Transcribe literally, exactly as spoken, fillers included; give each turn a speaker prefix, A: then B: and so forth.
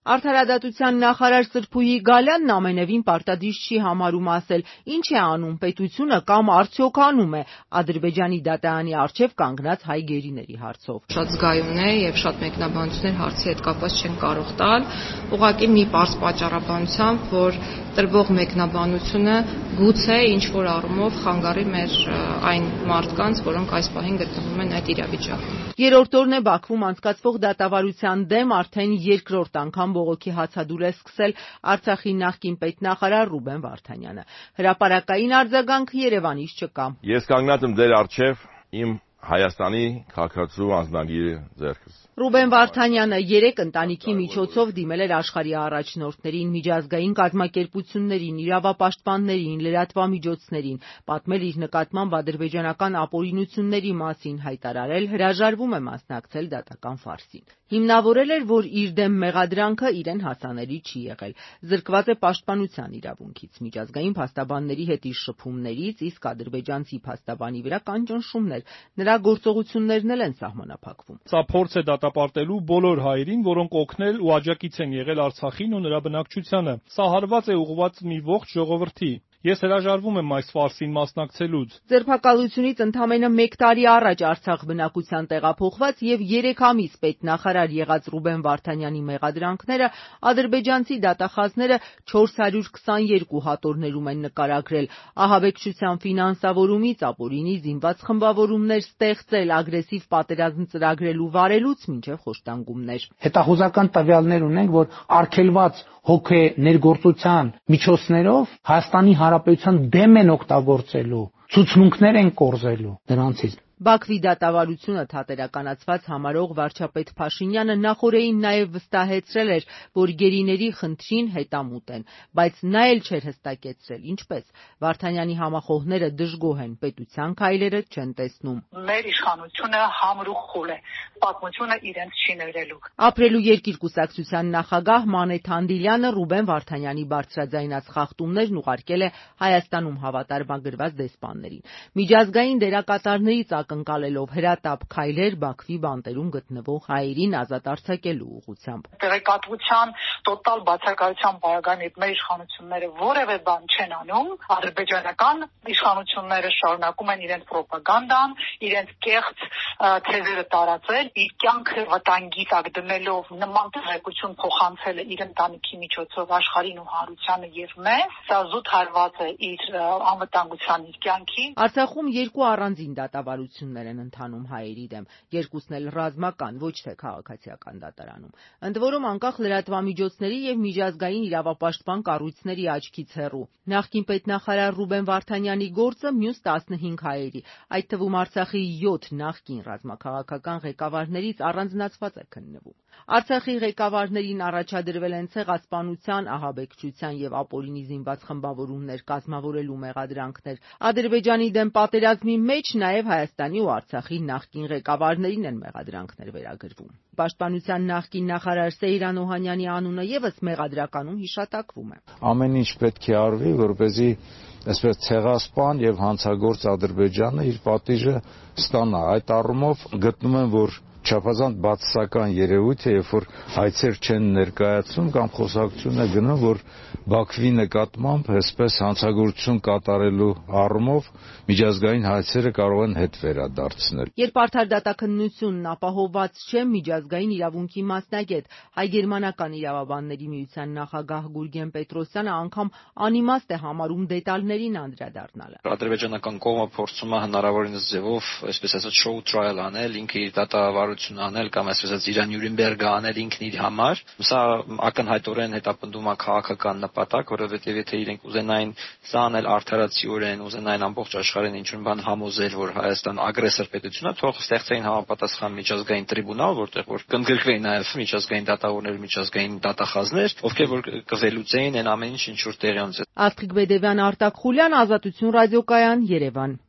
A: Արդարադատության նախարար Սրփուհի Գալյանն ամենևին պարտադիր չի համարում ասել ինչ է անում պետությունը կամ արդյոք անում է Ադրբեջանի դատարանի առջև կանգնած հայ գերիների հարցով։
B: Շատ զգայուն է եւ շատ մեկնաբանություններ հարցի հետ կապված չեն կարող տալ, ուղղակի մի պարզ պատճառաբանությամբ, որ տրվող մեկնաբանությունը գուցե ինչ որ առումով խանգարի մեր այն մարդկանց, որոնք այս պահին գտնվում են այդ իրավիճակում։
A: Երրորդ օրն է Բաքվում անցկացվող դատավարության դեմ արդեն երկրորդ անգամ բողոքի հացադուլ է սկսել Արցախի նախկին պետնախարար Ռուբեն Վարդանյանը։ Հրապարակային արձագանք Երևանից չկա։
C: Ես կանգնած եմ ձեր առջև իմ Հայաստանի քաղաքացու անձնագիրը ձեռքս։
A: Ռուբեն Վարդանյանը երեք ընտանիքի միջոցով դիմել էր աշխարհի առաջնորդներին, միջազգային կազմակերպություններին, իրավապաշտպաններին, լրատվամիջոցներին, պատմել իր նկատմամբ ադրբեջանական ապօրինությունների մասին, հայտարարել հրաժարվում է մասնակցել դատական ֆարսին։ Հիմնավորել էր, որ իր դեմ մեղադրանքը իրեն հասանելի չի եղել, զրկված է պաշտպանության իրավունքից, միջազգային փաստաբանների հետ իր շփումներից, իսկ ադրբեջանցի փաստաբանի վրա կան ճնշումներ, նրա գործողություններն էլ են սահմանափակվում։
D: Սա փորձ է դատապարտելու բոլոր հայերին, որոնք օգնել ու աջակից են եղել Արցախին ու նրա բնակչությանը։ Սա հարված է ուղղված մի ողջ ժողովրդի։ Ես հրաժարվում եմ այս ֆարսին մասնակցելուց։
A: Ձերբակալությունից ընդամենը մեկ տարի առաջ Արցախ բնակության տեղափոխված եւ երեք ամիս պետնախարար եղած Ռուբեն Վարդանյանի մեղադրանքները ադրբեջանցի դատախազները չորս հարյուր քսաներկու հատորներում են նկարագրել՝ ահաբեկչության ֆինանսավորումից, ապօրինի զինված խմբավորումներ ստեղծել, ագրեսիվ պատերազմ ծրագրելու վարելուց մինչև խոշտանգումներ։
E: Հետախուզական տվյալներ ունենք, որ արգելված հոգեներգործության միջոցներով Հայաստանի Հանրապետության դեմ են օգտագործելու, ցուցմունքներ են կորզելու դրանցից։
A: Բաքվի դատավարությունը թատերականացված համարող վարչապետ Փաշինյանը նախօրեին նաև վստահեցրել էր, որ գերիների խնդրին հետամուտ են, բայց նա էլ չէր հստակեցրել ինչպես։ Վարդանյանի համախոհները դժգոհ են, պետության քայլերը չեն տեսնում։
F: Մեր իշխանությունը համրուխ խուլ է, պատմությունը իրենց չի ներելու։
A: Ապրելու երկիր կուսակցության նախագահ Մանե Թանդիլյանը Ռուբեն Վարդանյանի բարձրաձայնած խախտումներն ուղարկել է Հայաստանում հավատարմագրված դեսպաններին։ Միջազգային դերակատարներից ակնկալելով հրատապ քայլեր Բաքվի բանտերում գտնվող հայերին ազատ արձակելու ուղղությամբ։
F: Տեղեկատվության տոտալ բացակայության պարագայում մեր իշխանությունները որևէ բան չեն անում, ադրբեջանական իշխանությունները շարունակում են իրենց ռոպագանդան, իրենց կեղծ թեզերը տարածել, իր կյանքը վտանգի տակ դնելով նման տեղեկություն փոխանցելը իր ընտանիքի միջոցով աշխարհին ու հանրությանը եւ մեզ, սա զուտ հարված է իր անվտանգության իր կյանքի։
A: Արցախում երկու առանձին դատավարություններ են ընթանում հայերի դեմ, երկուսն էլ ռազմական, ոչ թե քաղաքացիական դատարանում։ Ընդ որում անկախ լրատվամիջոցների եւ միջազգային իրավապաշտպան կառույցների աչքից հեռու։ Նախկին պետնախարար Ռուբեն Վարդանյանի գործը մյուս տասնհինգ հայերի, այդ թվում Արցախի յոթ նախկին ռազմաքաղաքական ղեկավարներից առանձնացված է քննվում։ Արցախի ղեկավարներին առաջադրվել են ցեղասպանության, ահաբեկչության եւ ապօրինի զինված խմբավորումներ կազմավորելու մեղադրանքներ։ Ադրբեջանի դեմ պատերազմի մեջ նաեւ Հայաստանի ու Արցախի նախկին ղեկավարներին են մեղադրանքներ վերագրվում։ Պաշտպանության նախկին նախարար Սեյրան Օհանյանի անունը եւս մեղադրականում հիշատակվում է։
G: Ամեն ինչ պետք է արվի, որպեսզի այսպես ցեղասպան եւ հանցագործ Ադրբեջանը իր պատիժը ստանա։ Այդ առումով գտնում եմ, որ չափազանց բացասական երևույթ է, երբ որ հայցեր չեն ներկայացնում կամ խոսակցություն է գնում, որ Բաքվի նկատմամբ այսպես հանցագործություն կատարելու առումով միջազգային հայցերը կարող են հետ վերադարձնել։
A: Երբ արդար դատաքննությունն ապահովված չէ, միջազգային իրավունքի մասնագետ հայ-գերմանական իրավաբանների միության նախագահ Գուրգեն Պետրոսյանը անգամ անիմաստ է համարում դետալներին անդրադառնալը։
H: Ադրբեջանական կողմը փորձում է հնարավորինս ձևով, այսպես ասած, show trial անել, ինքը իր դատավարություն անել կամ այսպես ասած իր Նյուրնբերգը անել ինքն իր համար։ Սա ակնհայտորեն հետապնդում է քաղաքական նպատակ, որովհետև եթե իրենք ուզենային սա անել արդարացիորեն, ուզենային ամբողջ աշխարհին ինչ-որ բան համոզել, որ Հայաստան ագրեսոր պետություն է, թող ստեղծեին համապատասխան միջազգային տրիբունալ, որտեղ որ կընդգրկվեին նաև միջազգային դատավորներ, միջազգային դատախազներ, ովքեր որ կվելուծեին այն ամեն ինչ, ինչ որ տեղի ունեցել։
A: Աստղիկ Բեդևյան, Արտակ Խուլյան, Ազատություն ռադիոկայան, Երևան։